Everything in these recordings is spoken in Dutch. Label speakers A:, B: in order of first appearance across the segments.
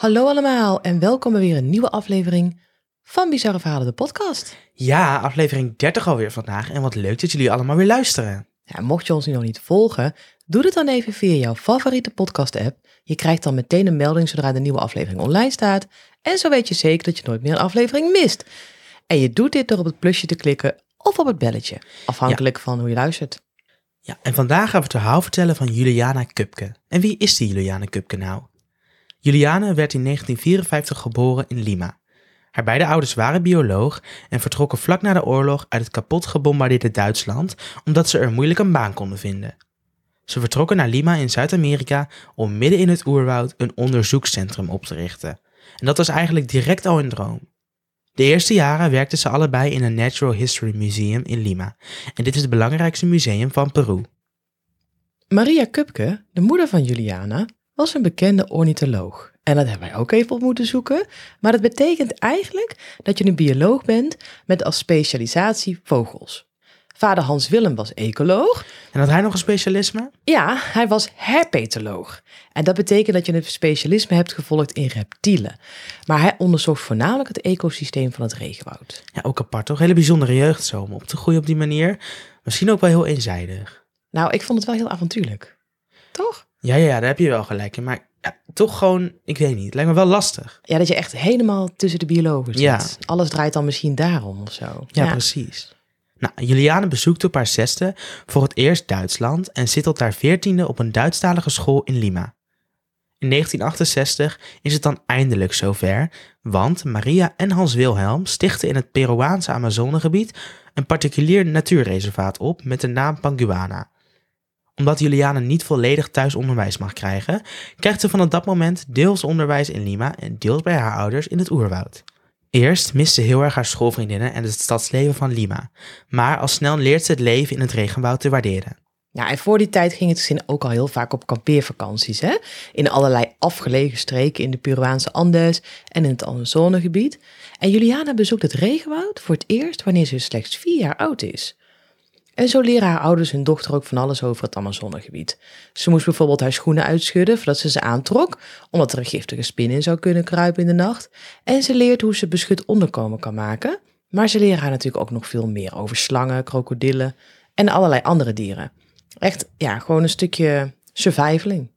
A: Hallo allemaal en welkom bij weer een nieuwe aflevering van Bizarre Verhalen, de podcast.
B: Ja, aflevering 30 alweer vandaag en wat leuk dat jullie allemaal weer luisteren.
A: Ja, mocht je ons nu nog niet volgen, doe het dan even via jouw favoriete podcast-app. Je krijgt dan meteen een melding zodra de nieuwe aflevering online staat. En zo weet je zeker dat je nooit meer een aflevering mist. En je doet dit door op het plusje te klikken of op het belletje, afhankelijk van hoe je luistert.
B: Ja, en vandaag gaan we het verhaal vertellen van Juliana Kupke. En wie is die Juliana Kupke nou? Juliana werd in 1954 geboren in Lima. Haar beide ouders waren bioloog en vertrokken vlak na de oorlog uit het kapot gebombardeerde Duitsland, omdat ze er moeilijk een baan konden vinden. Ze vertrokken naar Lima in Zuid-Amerika om midden in het oerwoud een onderzoekscentrum op te richten. En dat was eigenlijk direct al een droom. De eerste jaren werkten ze allebei in een Natural History Museum in Lima. En dit is het belangrijkste museum van Peru.
A: Maria Kupke, de moeder van Juliana, was een bekende ornitholoog. En dat hebben wij ook even op moeten zoeken. Maar dat betekent eigenlijk dat je een bioloog bent met als specialisatie vogels. Vader Hans Willem was ecoloog.
B: En had hij nog een specialisme?
A: Ja, hij was herpetoloog. En dat betekent dat je een specialisme hebt gevolgd in reptielen. Maar hij onderzocht voornamelijk het ecosysteem van het regenwoud.
B: Ja, ook apart toch? Hele bijzondere jeugd zo om op te groeien op die manier. Misschien ook wel heel eenzijdig.
A: Nou, ik vond het wel heel avontuurlijk. Toch?
B: Ja, daar heb je wel gelijk in. Maar ja, toch gewoon, ik weet niet, het lijkt me wel lastig.
A: Ja, dat je echt helemaal tussen de biologen zit.
B: Ja.
A: Alles draait dan misschien daarom of zo.
B: Ja, precies. Nou, Juliana bezoekt op haar 6e voor het eerst Duitsland en zit tot haar 14e op een Duitsstalige school in Lima. In 1968 is het dan eindelijk zover, want Maria en Hans Wilhelm stichten in het Peruaanse Amazonegebied een particulier natuurreservaat op met de naam Panguana. Omdat Juliana niet volledig thuisonderwijs mag krijgen, krijgt ze vanaf dat moment deels onderwijs in Lima en deels bij haar ouders in het oerwoud. Eerst mist ze heel erg haar schoolvriendinnen en het stadsleven van Lima, maar al snel leert ze het leven in het regenwoud te waarderen.
A: Ja, en voor die tijd ging het gezin ook al heel vaak op kampeervakanties, hè? In allerlei afgelegen streken in de Peruaanse Andes en in het Amazonegebied. En Juliana bezoekt het regenwoud voor het eerst wanneer ze slechts 4 jaar oud is. En zo leren haar ouders hun dochter ook van alles over het Amazonegebied. Ze moest bijvoorbeeld haar schoenen uitschudden voordat ze aantrok, omdat er een giftige spin in zou kunnen kruipen in de nacht. En ze leert hoe ze beschut onderkomen kan maken. Maar ze leren haar natuurlijk ook nog veel meer over slangen, krokodillen en allerlei andere dieren. Echt, ja, gewoon een stukje survivaling.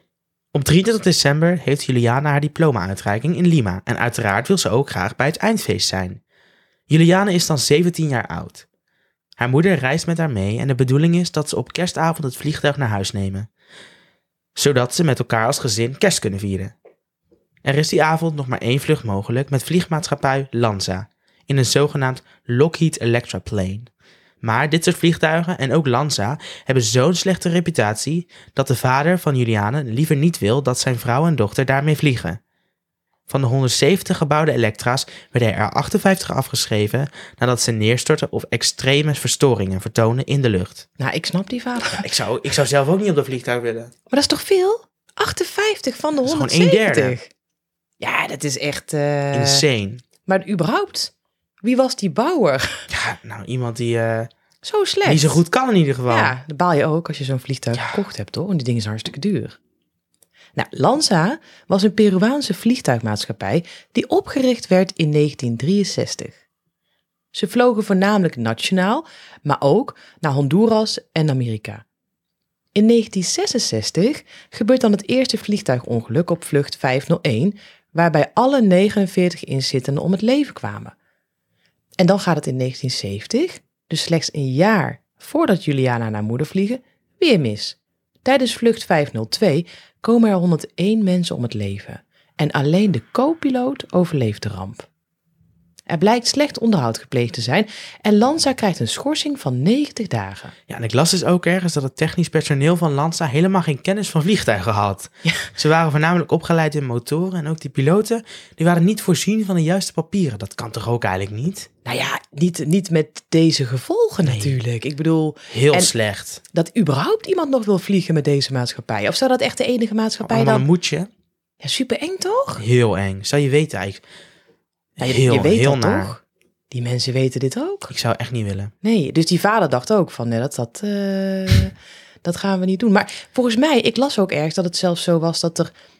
B: Op 23 december heeft Juliana haar diploma-uitreiking in Lima en uiteraard wil ze ook graag bij het eindfeest zijn. Juliana is dan 17 jaar oud. Haar moeder reist met haar mee en de bedoeling is dat ze op kerstavond het vliegtuig naar huis nemen, zodat ze met elkaar als gezin kerst kunnen vieren. Er is die avond nog maar 1 vlucht mogelijk met vliegmaatschappij Lanza in een zogenaamd Lockheed Electra plane. Maar dit soort vliegtuigen en ook Lanza hebben zo'n slechte reputatie dat de vader van Juliana liever niet wil dat zijn vrouw en dochter daarmee vliegen. Van de 170 gebouwde Electra's werden er 58 afgeschreven nadat ze neerstortten of extreme verstoringen vertonen in de lucht.
A: Nou, ik snap die vader.
B: Ja, ik zou zelf ook niet op dat vliegtuig willen.
A: Maar dat is toch veel? 58 van de
B: Dat is
A: 170?
B: gewoon 1/3.
A: Ja, dat is echt...
B: Insane.
A: Maar überhaupt, wie was die bouwer?
B: Ja, nou iemand die
A: Zo slecht.
B: niet zo goed kan in ieder geval.
A: Ja, dan baal je ook als je zo'n vliegtuig gekocht hebt, hoor. Want die dingen zijn hartstikke duur. Nou, Lanza was een Peruaanse vliegtuigmaatschappij die opgericht werd in 1963. Ze vlogen voornamelijk nationaal, maar ook naar Honduras en Amerika. In 1966 gebeurt dan het eerste vliegtuigongeluk op vlucht 501, waarbij alle 49 inzittenden om het leven kwamen. En dan gaat het in 1970, dus slechts een jaar voordat Juliana en haar moeder vliegen, weer mis. Tijdens vlucht 502 komen er 101 mensen om het leven. En alleen de co-piloot overleeft de ramp. Er blijkt slecht onderhoud gepleegd te zijn en Lanza krijgt een schorsing van 90 dagen.
B: Ja, en ik las dus ook ergens dat het technisch personeel van Lanza helemaal geen kennis van vliegtuigen had.
A: Ja.
B: Ze waren voornamelijk opgeleid in motoren en ook die piloten, die waren niet voorzien van de juiste papieren. Dat kan toch ook eigenlijk niet?
A: Nou ja, niet met deze gevolgen natuurlijk. Ik bedoel...
B: Heel
A: en
B: slecht.
A: dat überhaupt iemand nog wil vliegen met deze maatschappij. Of zou dat echt de enige maatschappij
B: Allemaal
A: dan...
B: een moedje.
A: Ja, super eng toch?
B: Heel eng. Zou je weten eigenlijk.
A: Ja,
B: Heel,
A: je weet
B: heel
A: dat
B: naar.
A: toch? Die mensen weten dit ook.
B: Ik zou echt niet willen.
A: Nee, dus die vader dacht ook van, dat gaan we niet doen. Maar volgens mij, ik las ook ergens dat het zelfs zo was dat er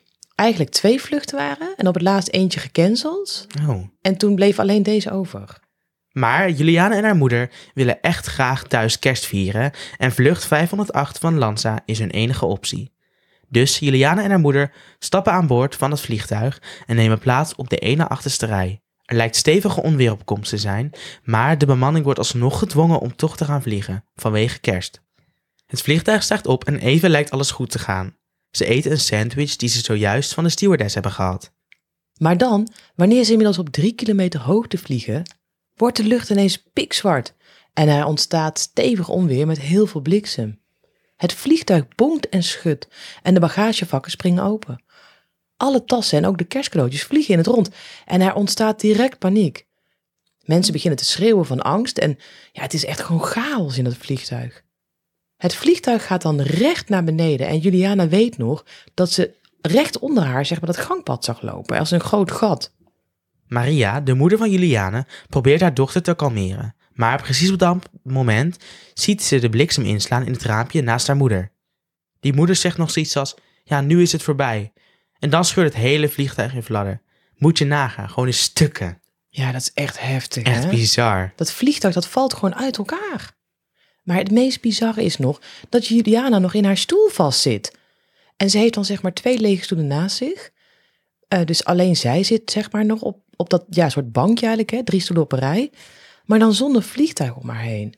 A: eigenlijk 2 vluchten waren en op het laatst eentje gecanceld.
B: Oh.
A: En toen bleef alleen deze over.
B: Maar Juliana en haar moeder willen echt graag thuis kerst vieren en vlucht 508 van Lanza is hun enige optie. Dus Juliana en haar moeder stappen aan boord van het vliegtuig en nemen plaats op de ene achterste rij. Er lijkt stevige onweer op komst te zijn, maar de bemanning wordt alsnog gedwongen om toch te gaan vliegen, vanwege kerst. Het vliegtuig stijgt op en even lijkt alles goed te gaan. Ze eten een sandwich die ze zojuist van de stewardess hebben gehad.
A: Maar dan, wanneer ze inmiddels op 3 kilometer hoogte vliegen, wordt de lucht ineens pikzwart en er ontstaat stevig onweer met heel veel bliksem. Het vliegtuig bonkt en schudt en de bagagevakken springen open. Alle tassen en ook de kerstcadeautjes vliegen in het rond en er ontstaat direct paniek. Mensen beginnen te schreeuwen van angst en het is echt gewoon chaos in het vliegtuig. Het vliegtuig gaat dan recht naar beneden en Juliana weet nog dat ze recht onder haar dat gangpad zag lopen als een groot gat.
B: Maria, de moeder van Juliana, probeert haar dochter te kalmeren, maar precies op dat moment ziet ze de bliksem inslaan in het raampje naast haar moeder. Die moeder zegt nog zoiets als, nu is het voorbij. En dan scheurt het hele vliegtuig in fladder. Moet je nagaan, gewoon in stukken.
A: Ja, dat is echt heftig,
B: Echt
A: hè?
B: bizar.
A: Dat vliegtuig, dat valt gewoon uit elkaar. Maar het meest bizarre is nog dat Juliana nog in haar stoel vastzit. En ze heeft dan 2 lege stoelen naast zich. Dus alleen zij zit nog op dat soort bankje eigenlijk, hè? 3 stoelen op een rij. Maar dan zonder vliegtuig om haar heen.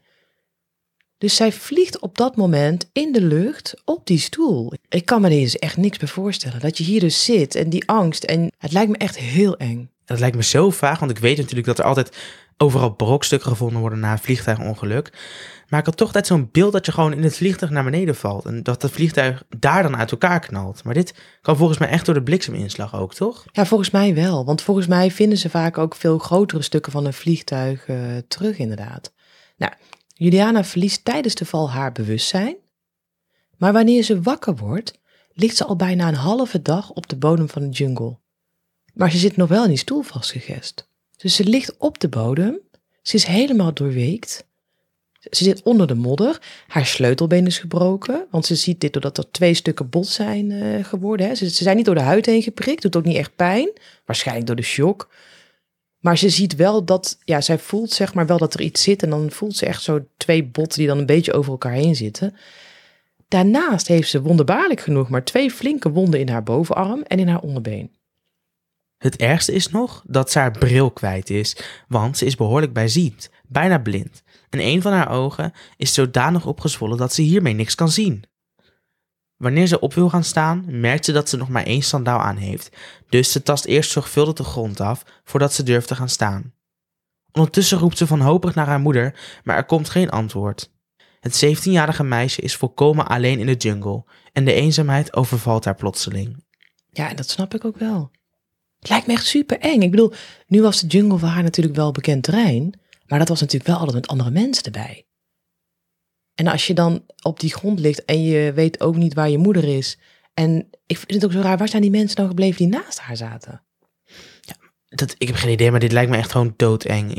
A: Dus zij vliegt op dat moment in de lucht op die stoel. Ik kan me er dus echt niks bij voorstellen. Dat je hier dus zit en die angst. En het lijkt me echt heel eng.
B: Dat lijkt me zo vaag, want ik weet natuurlijk dat er altijd overal brokstukken gevonden worden na een vliegtuigongeluk. Maar ik had toch altijd zo'n beeld dat je gewoon in het vliegtuig naar beneden valt. En dat het vliegtuig daar dan uit elkaar knalt. Maar dit kan volgens mij echt door de blikseminslag ook, toch?
A: Ja, volgens mij wel. Want volgens mij vinden ze vaak ook veel grotere stukken van een vliegtuig terug inderdaad. Nou, Juliana verliest tijdens de val haar bewustzijn. Maar wanneer ze wakker wordt, ligt ze al bijna een halve dag op de bodem van de jungle. Maar ze zit nog wel in die stoel vastgegest. Dus ze ligt op de bodem. Ze is helemaal doorweekt. Ze zit onder de modder. Haar sleutelbeen is gebroken. Want ze ziet dit doordat er 2 stukken bot zijn geworden. Hè. Ze zijn niet door de huid heen geprikt. Doet ook niet echt pijn. Waarschijnlijk door de shock. Maar ze ziet wel dat, zij voelt wel dat er iets zit. En dan voelt ze echt zo 2 botten die dan een beetje over elkaar heen zitten. Daarnaast heeft ze wonderbaarlijk genoeg maar 2 flinke wonden in haar bovenarm en in haar onderbeen.
B: Het ergste is nog dat ze haar bril kwijt is, want ze is behoorlijk bijziend, bijna blind. En een van haar ogen is zodanig opgezwollen dat ze hiermee niks kan zien. Wanneer ze op wil gaan staan, merkt ze dat ze nog maar 1 sandaal aan heeft, dus ze tast eerst zorgvuldig de grond af voordat ze durft te gaan staan. Ondertussen roept ze wanhopig naar haar moeder, maar er komt geen antwoord. Het 17-jarige meisje is volkomen alleen in de jungle en de eenzaamheid overvalt haar plotseling.
A: Ja, en dat snap ik ook wel. Het lijkt me echt super eng. Ik bedoel, nu was de jungle voor haar natuurlijk wel bekend terrein, maar dat was natuurlijk wel altijd met andere mensen erbij. En als je dan op die grond ligt en je weet ook niet waar je moeder is. En ik vind het ook zo raar, waar zijn die mensen dan gebleven die naast haar zaten?
B: Ja, ik heb geen idee, maar dit lijkt me echt gewoon doodeng.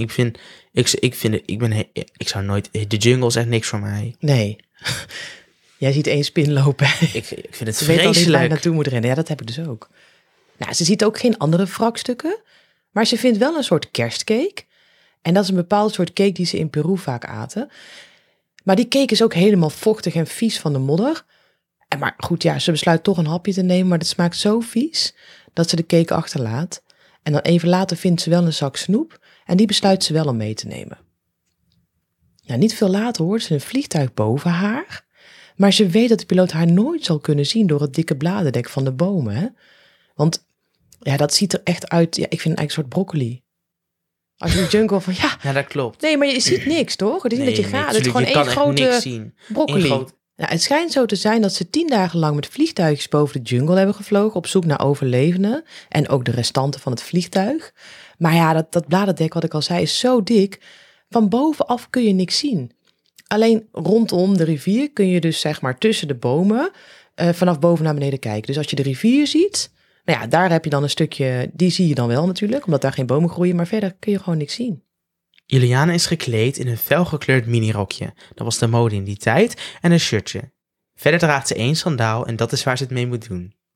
B: Ik zou nooit, de jungle is echt niks voor mij.
A: Nee. Jij ziet 1 spin lopen.
B: Ik vind het
A: Ze weet al niet waar je
B: vreselijk.
A: naartoe moet rennen. Ja, dat heb ik dus ook. Nou, ze ziet ook geen andere wrakstukken, maar ze vindt wel een soort kerstcake. En dat is een bepaald soort cake die ze in Peru vaak aten. Maar die cake is ook helemaal vochtig en vies van de modder. Maar goed, ze besluit toch een hapje te nemen, maar het smaakt zo vies dat ze de cake achterlaat. En dan even later vindt ze wel een zak snoep en die besluit ze wel om mee te nemen. Nou, niet veel later hoort ze een vliegtuig boven haar, maar ze weet dat de piloot haar nooit zal kunnen zien door het dikke bladerdek van de bomen. Hè? Want dat ziet er echt uit, ik vind het eigenlijk een soort broccoli. Als je in de jungle van,
B: Ja, dat klopt.
A: Nee, maar je ziet niks, toch? Het is niet dat je gaat. Het is gewoon
B: je
A: 1 grote
B: niks zien.
A: broccoli. Nou, het schijnt zo te zijn dat ze 10 dagen lang met vliegtuigjes boven de jungle hebben gevlogen op zoek naar overlevenden en ook de restanten van het vliegtuig. Maar dat bladerdek, wat ik al zei, is zo dik. Van bovenaf kun je niks zien. Alleen rondom de rivier kun je dus tussen de bomen vanaf boven naar beneden kijken. Dus als je de rivier ziet, daar heb je dan een stukje, die zie je dan wel natuurlijk, omdat daar geen bomen groeien, maar verder kun je gewoon niks zien.
B: Juliana is gekleed in een felgekleurd minirokje, dat was de mode in die tijd, en een shirtje. Verder draagt ze 1 sandaal en dat is waar ze het mee moet doen.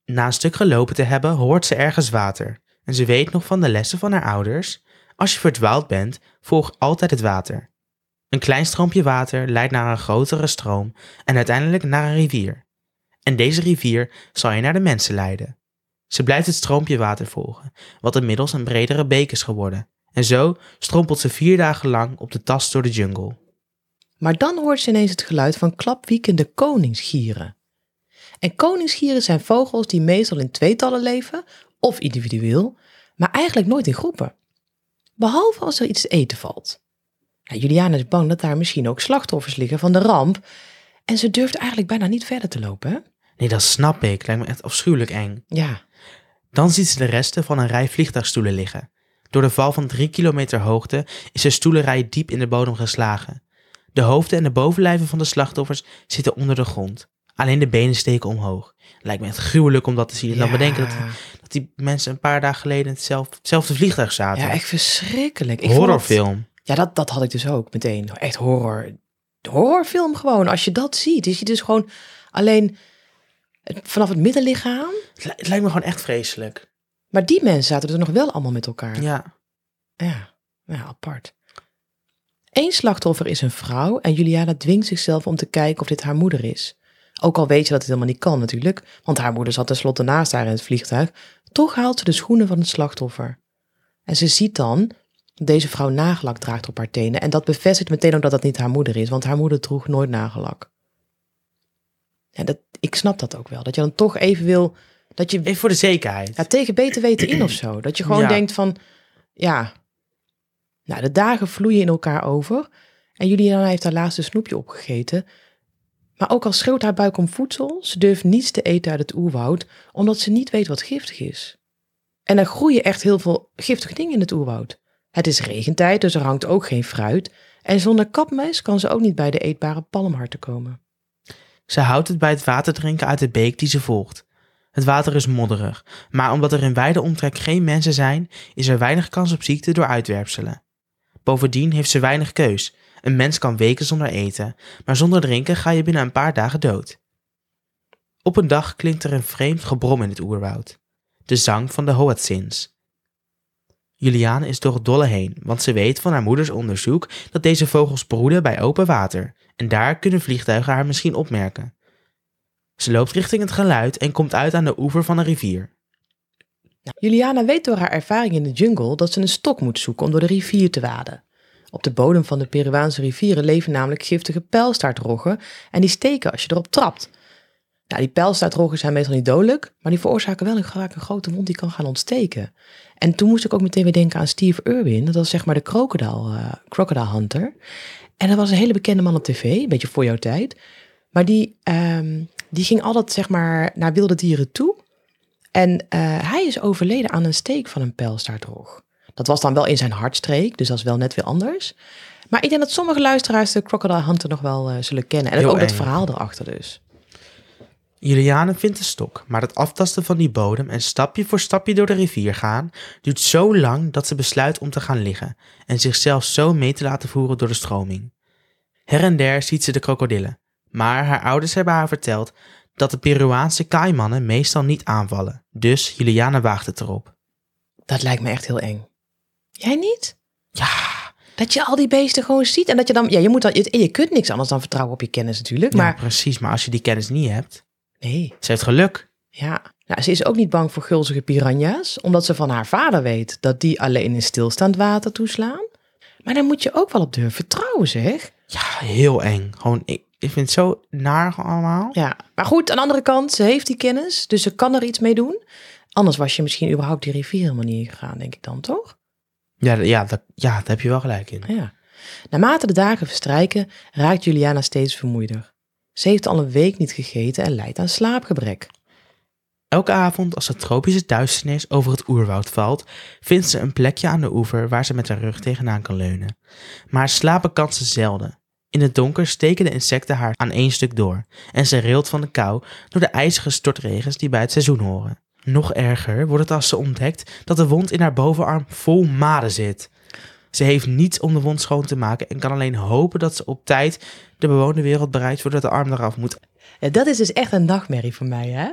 B: Na een stuk gelopen te hebben, hoort ze ergens water. En ze weet nog van de lessen van haar ouders: als je verdwaald bent, volg altijd het water. Een klein stroompje water leidt naar een grotere stroom en uiteindelijk naar een rivier. En deze rivier zal je naar de mensen leiden. Ze blijft het stroompje water volgen, wat inmiddels een bredere beek is geworden. En zo strompelt ze 4 dagen lang op de tas door de jungle.
A: Maar dan hoort ze ineens het geluid van klapwiekende koningsgieren. En koningsgieren zijn vogels die meestal in tweetallen leven, of individueel, maar eigenlijk nooit in groepen. Behalve als er iets te eten valt. Nou, Juliana is bang dat daar misschien ook slachtoffers liggen van de ramp. En ze durft eigenlijk bijna niet verder te lopen, hè?
B: Nee, dat snap ik. Lijkt me echt afschuwelijk eng.
A: Ja.
B: Dan ziet ze de resten van een rij vliegtuigstoelen liggen. Door de val van 3 kilometer hoogte is de stoelenrij diep in de bodem geslagen. De hoofden en de bovenlijven van de slachtoffers zitten onder de grond. Alleen de benen steken omhoog. Lijkt me echt gruwelijk om dat te zien. En dan bedenken dat die mensen een paar dagen geleden in hetzelfde vliegtuig zaten.
A: Ja, echt verschrikkelijk.
B: Horrorfilm.
A: Ja, dat had ik dus ook meteen. Echt horrorfilm gewoon. Als je dat ziet. Je ziet dus gewoon alleen vanaf het middenlichaam.
B: Het lijkt me gewoon echt vreselijk.
A: Maar die mensen zaten dus nog wel allemaal met elkaar.
B: Ja.
A: Ja, apart. Eén slachtoffer is een vrouw en Juliana dwingt zichzelf om te kijken of dit haar moeder is. Ook al weet je dat het helemaal niet kan natuurlijk, want haar moeder zat tenslotte naast haar in het vliegtuig. Toch haalt ze de schoenen van het slachtoffer. En ze ziet dan dat deze vrouw nagellak draagt op haar tenen. En dat bevestigt meteen ook dat dat niet haar moeder is, want haar moeder droeg nooit nagellak. En ik snap dat ook wel, dat je dan toch even wil... Dat je,
B: even voor de zekerheid.
A: Ja, tegen beter weten in of zo. Dat je gewoon denkt van, nou, de dagen vloeien in elkaar over. En Juliana heeft haar laatste snoepje opgegeten. Maar ook al schreeuwt haar buik om voedsel, ze durft niets te eten uit het oerwoud, omdat ze niet weet wat giftig is. En er groeien echt heel veel giftige dingen in het oerwoud. Het is regentijd, dus er hangt ook geen fruit. En zonder kapmes kan ze ook niet bij de eetbare palmharten komen.
B: Ze houdt het bij het water drinken uit de beek die ze volgt. Het water is modderig, maar omdat er in wijde omtrek geen mensen zijn, is er weinig kans op ziekte door uitwerpselen. Bovendien heeft ze weinig keus. Een mens kan weken zonder eten, maar zonder drinken ga je binnen een paar dagen dood. Op een dag klinkt er een vreemd gebrom in het oerwoud. De zang van de Hoatzins. Juliana is door het dolle heen, want ze weet van haar moeders onderzoek dat deze vogels broeden bij open water en daar kunnen vliegtuigen haar misschien opmerken. Ze loopt richting het geluid en komt uit aan de oever van een rivier.
A: Juliana weet door haar ervaring in de jungle dat ze een stok moet zoeken om door de rivier te waden. Op de bodem van de Peruaanse rivieren leven namelijk giftige pijlstaartroggen en die steken als je erop trapt. Nou, die pijlstaartroggen zijn meestal niet dodelijk, maar die veroorzaken wel vaak een grote wond die kan gaan ontsteken. En toen moest ik ook meteen weer denken aan Steve Irwin, dat was zeg maar de Crocodile Hunter. En dat was een hele bekende man op tv, een beetje voor jouw tijd. Maar die ging altijd zeg maar naar wilde dieren toe. En hij is overleden aan een steek van een pijlstaartrog. Dat was dan wel in zijn hartstreek, dus dat is wel net weer anders. Maar ik denk dat sommige luisteraars de Crocodile Hunter nog wel zullen kennen. En ook het verhaal erachter dus.
B: Juliana vindt de stok, maar het aftasten van die bodem en stapje voor stapje door de rivier gaan duurt zo lang dat ze besluit om te gaan liggen en zichzelf zo mee te laten voeren door de stroming. Her en der ziet ze de krokodillen, maar haar ouders hebben haar verteld dat de Peruaanse kaimannen meestal niet aanvallen, dus Juliana waagt het erop.
A: Dat lijkt me echt heel eng. Jij niet?
B: Ja.
A: Dat je al die beesten gewoon ziet en dat je dan, je kunt niks anders dan vertrouwen op je kennis natuurlijk. Maar...
B: Ja, precies, maar als je die kennis niet hebt...
A: Nee.
B: Ze heeft geluk.
A: Ja, nou, ze is ook niet bang voor gulzige piranha's, omdat ze van haar vader weet dat die alleen in stilstaand water toeslaan. Maar daar moet je ook wel op durven vertrouwen, zeg.
B: Ja, heel eng. Gewoon, ik vind het zo naar allemaal.
A: Ja, maar goed, aan de andere kant, ze heeft die kennis, dus ze kan er iets mee doen. Anders was je misschien überhaupt die rivier helemaal niet gegaan, denk ik dan, toch?
B: Ja, daar heb je wel gelijk in.
A: Ja. Naarmate de dagen verstrijken, raakt Juliana steeds vermoeider. Ze heeft al een week niet gegeten en lijdt aan slaapgebrek.
B: Elke avond als de tropische duisternis over het oerwoud valt, vindt ze een plekje aan de oever waar ze met haar rug tegenaan kan leunen. Maar slapen kan ze zelden. In het donker steken de insecten haar aan één stuk door en ze rilt van de kou door de ijzige stortregens die bij het seizoen horen. Nog erger wordt het als ze ontdekt dat de wond in haar bovenarm vol maden zit. Ze heeft niets om de wond schoon te maken en kan alleen hopen dat ze op tijd de bewoonde wereld bereikt voordat de arm eraf moet.
A: Ja, dat is dus echt een nachtmerrie voor mij, hè?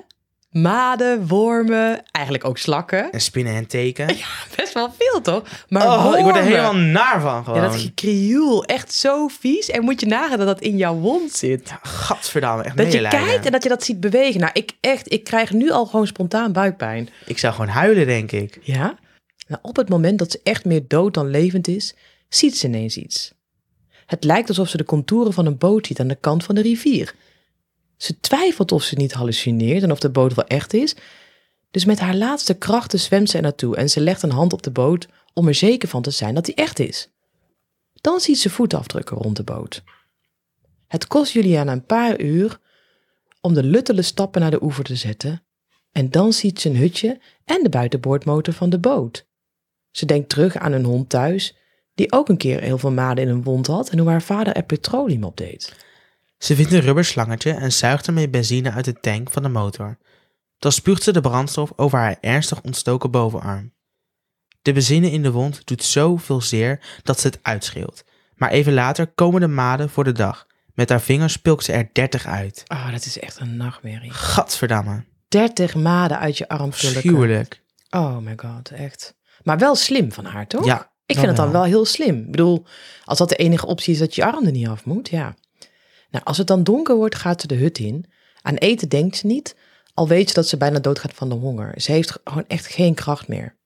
A: Maden, wormen, eigenlijk ook slakken.
B: En spinnen en teken.
A: Ja, best wel veel toch? Maar
B: ik word er
A: wormen,
B: helemaal naar van gewoon.
A: ja, dat gekrioel, echt zo vies. En moet je nagaan dat dat in jouw wond zit.
B: Ja, gadverdamme, echt
A: Dat je
B: medelijden.
A: kijkt en dat je dat ziet bewegen. Nou, ik krijg nu al gewoon spontaan buikpijn.
B: Ik zou gewoon huilen, denk ik.
A: Ja? Nou, op het moment dat ze echt meer dood dan levend is, ziet ze ineens iets. Het lijkt alsof ze de contouren van een boot ziet aan de kant van de rivier. Ze twijfelt of ze niet hallucineert en of de boot wel echt is. Dus met haar laatste krachten zwemt ze er naartoe en ze legt een hand op de boot om er zeker van te zijn dat die echt is. Dan ziet ze voetafdrukken rond de boot. Het kost Juliana een paar uur om de luttele stappen naar de oever te zetten en dan ziet ze een hutje en de buitenboordmotor van de boot. Ze denkt terug aan hun hond thuis, die ook een keer heel veel maden in een wond had en hoe haar vader er petroleum op deed.
B: Ze vindt een rubberslangetje en zuigt ermee benzine uit de tank van de motor. Dan spuugt ze de brandstof over haar ernstig ontstoken bovenarm. De benzine in de wond doet zoveel zeer dat ze het uitschreeuwt. Maar even later komen de maden voor de dag. Met haar vingers pulkt ze er 30 uit.
A: Ah, dat is echt een nachtmerrie.
B: Gadverdamme.
A: 30 maden uit je arm pulken.
B: Schuwelijk.
A: Oh my god, echt. Maar wel slim van haar, toch?
B: Ja,
A: Ik vind het dan wel heel slim. Ik bedoel, als dat de enige optie is dat je arm er niet af moet, ja. Nou, als het dan donker wordt, gaat ze de hut in. Aan eten denkt ze niet, al weet ze dat ze bijna doodgaat van de honger. Ze heeft gewoon echt geen kracht meer.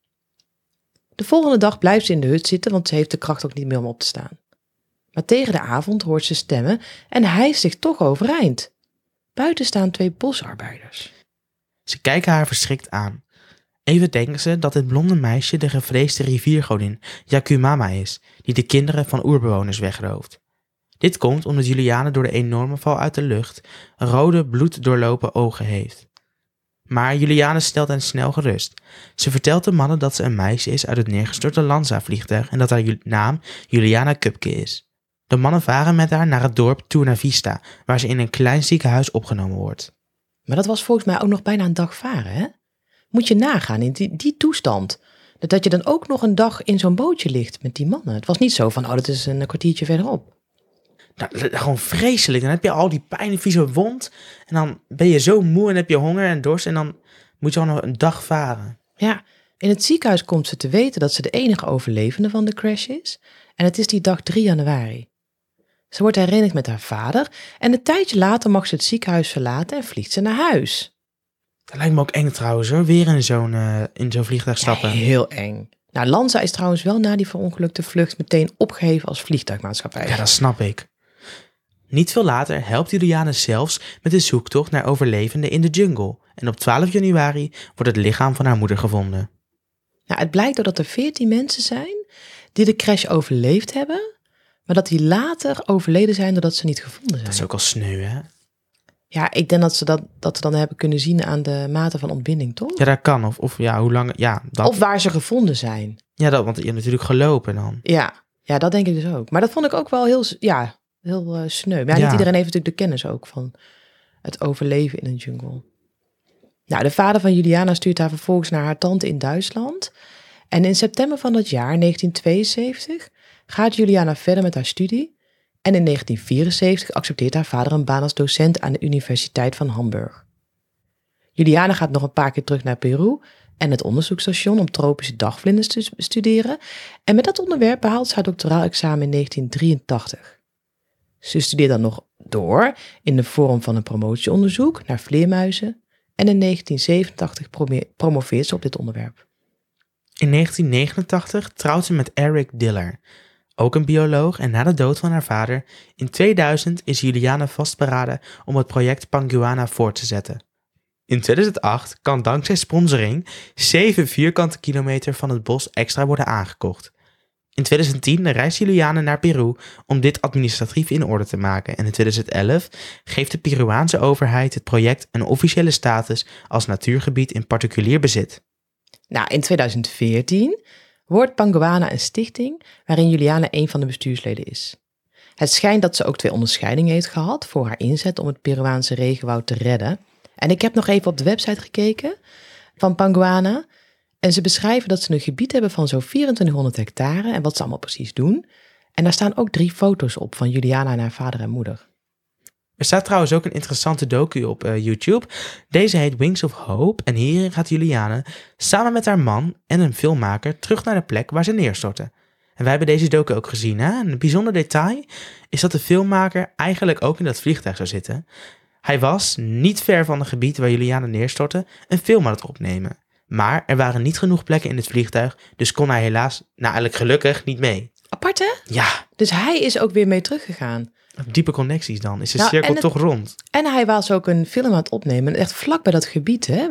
A: De volgende dag blijft ze in de hut zitten, want ze heeft de kracht ook niet meer om op te staan. Maar tegen de avond hoort ze stemmen en hijst zich toch overeind. Buiten staan 2 bosarbeiders.
B: Ze kijken haar verschrikt aan. Even denken ze dat het blonde meisje de gevreesde riviergodin Yakumama is, die de kinderen van oerbewoners wegrooft. Dit komt omdat Juliana door de enorme val uit de lucht rode, bloeddoorlopen ogen heeft. Maar Juliana stelt hen snel gerust. Ze vertelt de mannen dat ze een meisje is uit het neergestorte Lanza-vliegtuig en dat haar naam Juliana Kupke is. De mannen varen met haar naar het dorp Tourna Vista, waar ze in een klein ziekenhuis opgenomen wordt.
A: Maar dat was volgens mij ook nog bijna een dag varen, hè? Moet je nagaan in die toestand. Dat je dan ook nog een dag in zo'n bootje ligt met die mannen. Het was niet zo van, dat is een kwartiertje verderop.
B: Nou, gewoon vreselijk. Dan heb je al die pijn, vieze wond. En dan ben je zo moe en heb je honger en dorst. En dan moet je al nog een dag varen.
A: Ja, in het ziekenhuis komt ze te weten dat ze de enige overlevende van de crash is. En het is die dag 3 januari. Ze wordt herenigd met haar vader. En een tijdje later mag ze het ziekenhuis verlaten en vliegt ze naar huis.
B: Dat lijkt me ook eng trouwens hoor. Weer in zo'n vliegtuig stappen.
A: Ja, heel eng. Nou, Lanza is trouwens wel na die verongelukte vlucht meteen opgeheven als vliegtuigmaatschappij.
B: Ja, dat snap ik. Niet veel later helpt Juliana zelfs met de zoektocht naar overlevenden in de jungle. En op 12 januari wordt het lichaam van haar moeder gevonden.
A: Nou, het blijkt dat er 14 mensen zijn die de crash overleefd hebben, maar dat die later overleden zijn doordat ze niet gevonden zijn.
B: Dat is ook al sneu, hè?
A: Ja, ik denk dat ze dan hebben kunnen zien aan de mate van ontbinding, toch?
B: Ja, dat kan. Of ja, hoe lang... Ja, dat.
A: Of waar ze gevonden zijn.
B: Ja, want je hebt natuurlijk gelopen dan.
A: Ja, dat denk ik dus ook. Maar dat vond ik ook wel heel sneu. Maar niet iedereen heeft natuurlijk de kennis ook van het overleven in een jungle. Nou, de vader van Juliana stuurt haar vervolgens naar haar tante in Duitsland. En in september van dat jaar, 1972, gaat Juliana verder met haar studie. En in 1974 accepteert haar vader een baan als docent aan de Universiteit van Hamburg. Juliana gaat nog een paar keer terug naar Peru en het onderzoeksstation om tropische dagvlinders te bestuderen. En met dat onderwerp behaalt ze haar doctoraal examen in 1983. Ze studeert dan nog door in de vorm van een promotieonderzoek naar vleermuizen. En in 1987 promoveert ze op dit onderwerp.
B: In 1989 trouwt ze met Eric Diller, ook een bioloog, en na de dood van haar vader, in 2000 is Juliana vastberaden om het project Panguana voort te zetten. In 2008 kan dankzij sponsoring 7 vierkante kilometer van het bos extra worden aangekocht. In 2010 reist Juliana naar Peru om dit administratief in orde te maken en in 2011 geeft de Peruaanse overheid het project een officiële status als natuurgebied in particulier bezit.
A: Nou, in 2014 wordt Panguana een stichting waarin Juliana een van de bestuursleden is. Het schijnt dat ze ook 2 onderscheidingen heeft gehad voor haar inzet om het Peruaanse regenwoud te redden. En ik heb nog even op de website gekeken van Panguana. En ze beschrijven dat ze een gebied hebben van zo'n 2400 hectare en wat ze allemaal precies doen. En daar staan ook 3 foto's op van Juliana en haar vader en moeder.
B: Er staat trouwens ook een interessante docu op YouTube. Deze heet Wings of Hope en hierin gaat Juliane samen met haar man en een filmmaker terug naar de plek waar ze neerstortte. En wij hebben deze docu ook gezien. Hè? Een bijzonder detail is dat de filmmaker eigenlijk ook in dat vliegtuig zou zitten. Hij was, niet ver van het gebied waar Juliane neerstortte, een film aan het opnemen. Maar er waren niet genoeg plekken in het vliegtuig, dus kon hij helaas, eigenlijk gelukkig, niet mee.
A: Apart, hè?
B: Ja.
A: Dus hij is ook weer mee teruggegaan.
B: Diepe connecties dan. Is de cirkel toch rond.
A: En hij was ook een film aan het opnemen. Echt vlak bij dat gebied, hè,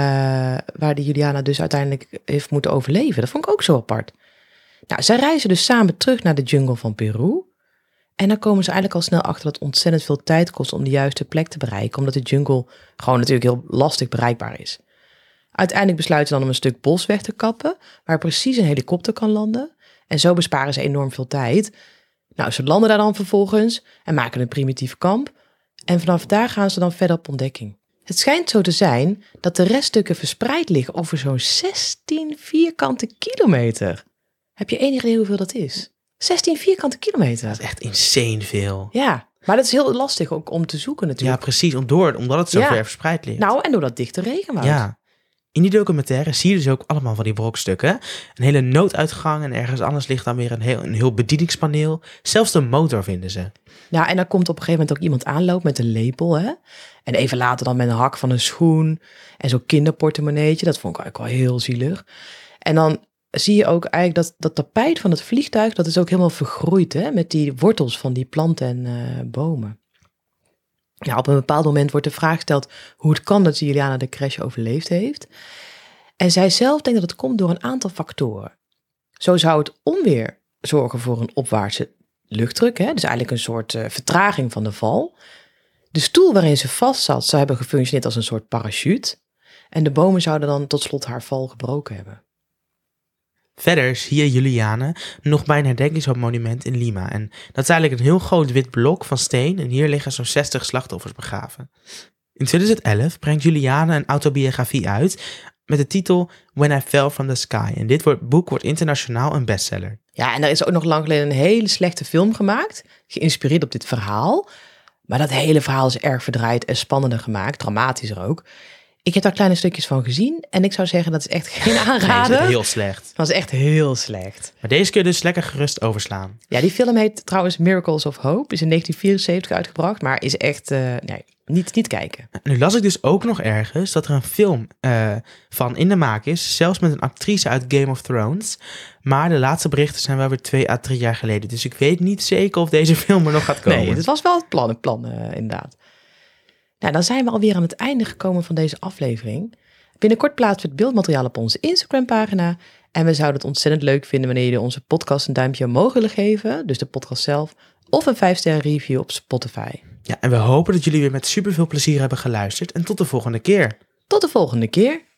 A: waar die Juliana dus uiteindelijk heeft moeten overleven. Dat vond ik ook zo apart. Nou, zij reizen dus samen terug naar de jungle van Peru. En dan komen ze eigenlijk al snel achter dat het ontzettend veel tijd kost om de juiste plek te bereiken. Omdat de jungle gewoon natuurlijk heel lastig bereikbaar is. Uiteindelijk besluiten ze dan om een stuk bos weg te kappen, waar precies een helikopter kan landen. En zo besparen ze enorm veel tijd. Nou, ze landen daar dan vervolgens en maken een primitief kamp. En vanaf daar gaan ze dan verder op ontdekking. Het schijnt zo te zijn dat de reststukken verspreid liggen over zo'n 16 vierkante kilometer. Heb je enig idee hoeveel dat is? 16 vierkante kilometer.
B: Dat is echt insane veel.
A: Ja, maar dat is heel lastig ook om te zoeken natuurlijk.
B: Ja, precies. Omdat het zo ver verspreid ligt.
A: Nou, en door dat dichte regenwoud.
B: Ja. In die documentaire zie je dus ook allemaal van die brokstukken. Een hele nooduitgang en ergens anders ligt dan weer een heel bedieningspaneel. Zelfs de motor vinden ze.
A: Ja, en dan komt op een gegeven moment ook iemand aanlopen met een lepel, hè. En even later dan met een hak van een schoen en zo'n kinderportemonneetje. Dat vond ik eigenlijk wel heel zielig. En dan zie je ook eigenlijk dat tapijt van het vliegtuig, dat is ook helemaal vergroeid, hè, met die wortels van die planten en bomen. Ja, op een bepaald moment wordt de vraag gesteld hoe het kan dat Juliana de crash overleefd heeft. En zij zelf denkt dat het komt door een aantal factoren. Zo zou het onweer zorgen voor een opwaartse luchtdruk, hè? Dus eigenlijk een soort vertraging van de val. De stoel waarin ze vast zat zou hebben gefunctioneerd als een soort parachute. En de bomen zouden dan tot slot haar val gebroken hebben.
B: Verder zie je Juliane nog bij een herdenkingsmonument in Lima. En dat is eigenlijk een heel groot wit blok van steen. En hier liggen zo'n 60 slachtoffers begraven. In 2011 brengt Juliane een autobiografie uit met de titel When I Fell from the Sky. En dit boek wordt internationaal een bestseller.
A: Ja, en er is ook nog lang geleden een hele slechte film gemaakt, geïnspireerd op dit verhaal. Maar dat hele verhaal is erg verdraaid en spannender gemaakt, dramatischer ook. Ik heb daar kleine stukjes van gezien en ik zou zeggen dat is echt geen aanrader.
B: Nee, is heel slecht.
A: Dat is echt heel slecht.
B: Maar deze kun je dus lekker gerust overslaan.
A: Ja, die film heet trouwens Miracles of Hope, is in 1974 uitgebracht, maar is echt, niet kijken.
B: Nu las ik dus ook nog ergens dat er een film van in de maak is, zelfs met een actrice uit Game of Thrones. Maar de laatste berichten zijn wel weer 2 à 3 jaar geleden. Dus ik weet niet zeker of deze film er nog gaat komen.
A: Nee, het was wel het plan inderdaad. Nou, dan zijn we alweer aan het einde gekomen van deze aflevering. Binnenkort plaatsen we het beeldmateriaal op onze Instagram-pagina. En we zouden het ontzettend leuk vinden wanneer jullie onze podcast een duimpje omhoog willen geven. Dus de podcast zelf. Of een 5-sterren review op Spotify.
B: Ja, en we hopen dat jullie weer met superveel plezier hebben geluisterd. En tot de volgende keer.
A: Tot de volgende keer.